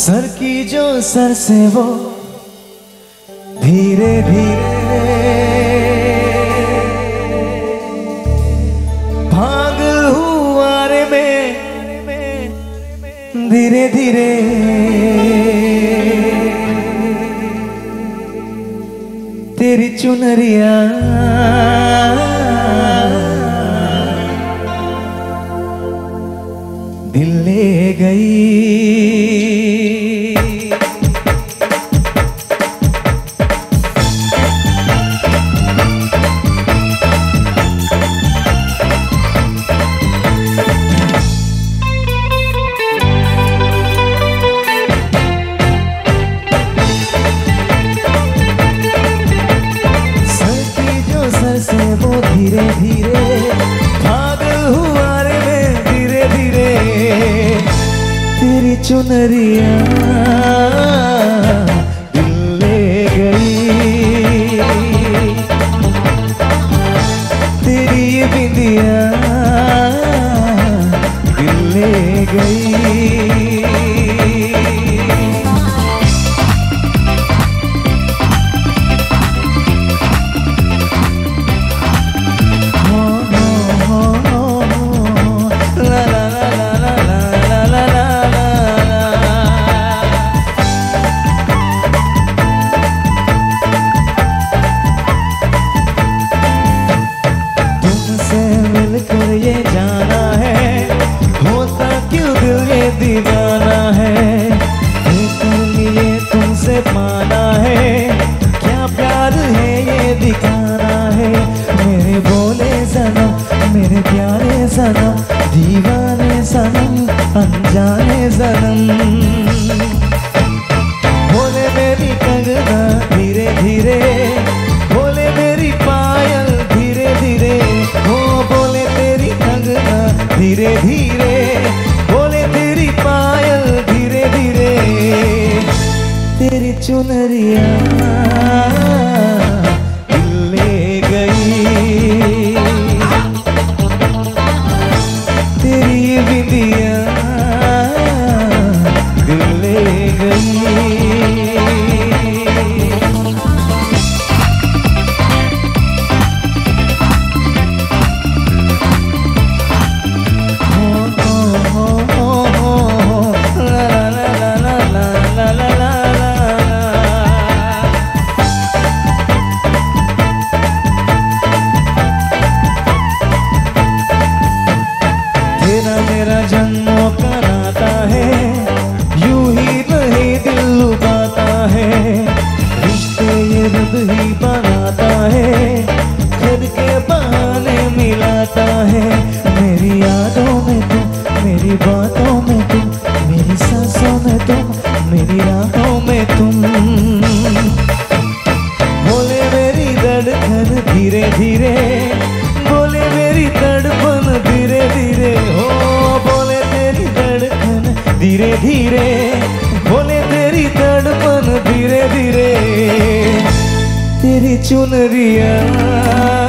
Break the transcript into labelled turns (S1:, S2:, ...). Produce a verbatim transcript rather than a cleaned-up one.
S1: Sir की जो sir से वो धीरे धीरे भाग हुआ रे में धीरे धीरे तेरी चुनरिया दिल ले गई। से वो धीरे धीरे भाग हुआ रे मैं धीरे धीरे तेरी चुनरिया दिल ले गई। तेरी ये बिंदिया दिल ले गई। मिलकर ये जाना है होता क्यों दिल ये दीवाना है। देखकर लिए तुमसे पाना है क्या प्यार है ये दिखाना है। मेरे बोले सनम मेरे प्यारे सनम दीवाने सनम अनजाने सनम। बोले मेरी कंगना धीरे धीरे बोले मेरी पायल धीरे धीरे हो बोले तेरी कंगना धीरे धीरे बोले तेरी पायल धीरे धीरे तेरी चुनरिया दिल ले गई। तेरी बिंदिया दिल ले गई। तेरा मेरा जन्मों का नाता है यूं ही नहीं दिल लुभाता है। रिश्ते ये रब ही बनाता है खुद के बहाने मिलाता है। मेरी यादों में तुम मेरी बातों में तुम मेरी सांसों में तुम मेरी राहों में तुम। बोले मेरी धड़कन धीरे धीरे बोले मेरी तड़पन धीरे धीरे हो बोले तेरी धड़कन धीरे धीरे बोले तेरी तड़पन धीरे धीरे तेरी चुनरिया